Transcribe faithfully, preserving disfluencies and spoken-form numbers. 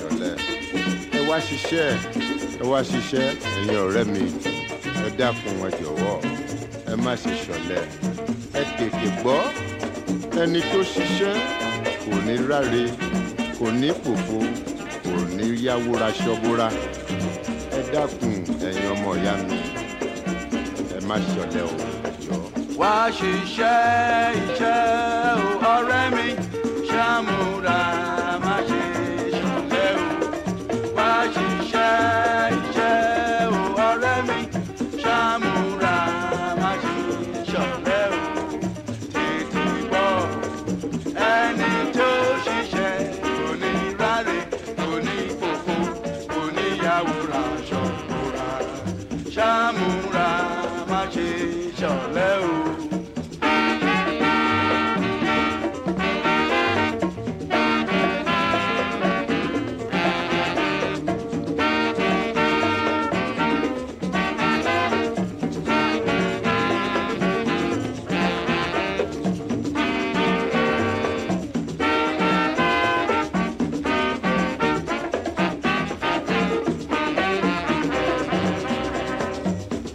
ṣọ̀lẹ ẹ wá ṣiṣẹ́ ẹ wá ṣiṣẹ́ ẹ̀yin ọ̀rẹ́ mi ẹ dákun ẹ jọ̀wọ́ ẹ má ṣe ṣọ̀lẹ ẹ tètè gbọ́ ẹni tó ṣiṣẹ́ kò ní ráre kò ní pòfo kò ní yáwóra ṣọ́bóra ẹ dákun ẹ̀yin ọmọ ìyá mi ẹ má ṣọ̀lẹ o ẹ jọ̀ọ́. wá ṣiṣẹ́ iṣẹ́ o ọ̀rẹ́ mi ṣàmúra má ṣe ṣọ̀lẹ o. wá ṣiṣẹ́ iṣẹ́ o ọ̀rẹ́ mi ṣàmúra má ṣe ṣọ̀lẹ o. tètè gbọ́ ẹni tó ṣiṣẹ́ kò ní ráre kò ní fòfo kò ní yàwòrán.